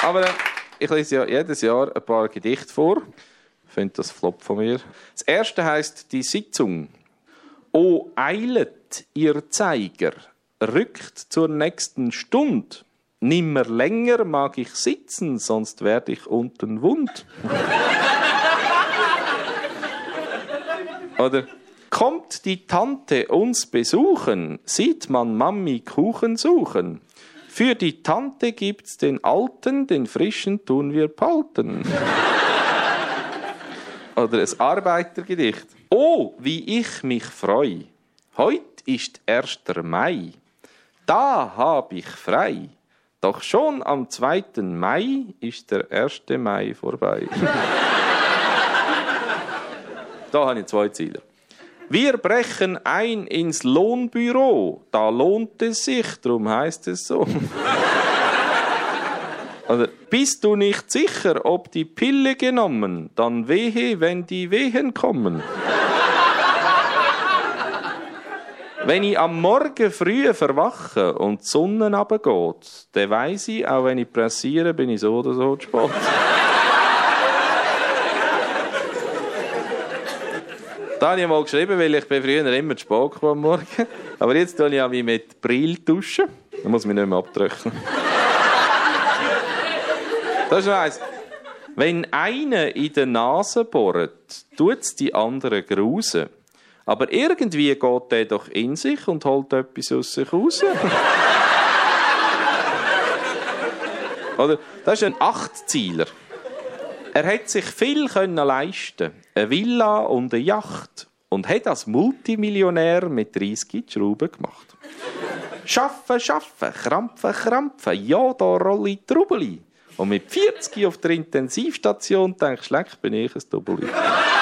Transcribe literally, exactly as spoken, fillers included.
Aber äh, ich lese ja jedes Jahr ein paar Gedichte vor. Ich finde das Flop von mir. Das erste heisst «Die Sitzung». «O eilet, ihr Zeiger, rückt zur nächsten Stund. Nimmer länger mag ich sitzen, sonst werd ich unten wund.» Oder «Kommt die Tante uns besuchen, sieht man Mami Kuchen suchen. Für die Tante gibt's den alten, den frischen tun wir palten.» Oder ein Arbeitergedicht. «Oh, wie ich mich freu! Heut ist erster Mai. Da hab ich frei. Doch schon am zweiten Mai ist der erste Mai vorbei.» Da habe ich zwei Ziele. «Wir brechen ein ins Lohnbüro. Da lohnt es sich, darum heisst es so.» Oder «Bist du nicht sicher, ob die Pille genommen? Dann wehe, wenn die Wehen kommen.» «Wenn ich am Morgen früh verwache und die Sonne runtergeht, dann weiss ich, auch wenn ich pressiere, bin ich so oder so zu spät.» Da habe ich mal geschrieben, weil ich bin früher immer zu spät kam am Morgen. Aber jetzt tue ich mich mit Brille duschen. Dann muss ich mich nicht mehr abtrocknen. Das ist noch eins. Wenn einer in der Nase bohrt, tut es die anderen grusen. Aber irgendwie geht der doch in sich und holt etwas aus sich raus. Oder? Das ist ein Achtzieler. Er hat sich viel leisten, eine Villa und eine Yacht, und hat als Multimillionär mit dreißig die Schrauben gemacht. Schaffen, schaffen, krampfen, krampfen, ja, da rolle ich Trubeli. Und mit vierzig auf der Intensivstation denkst du, leck, bin ich ein Doppeli.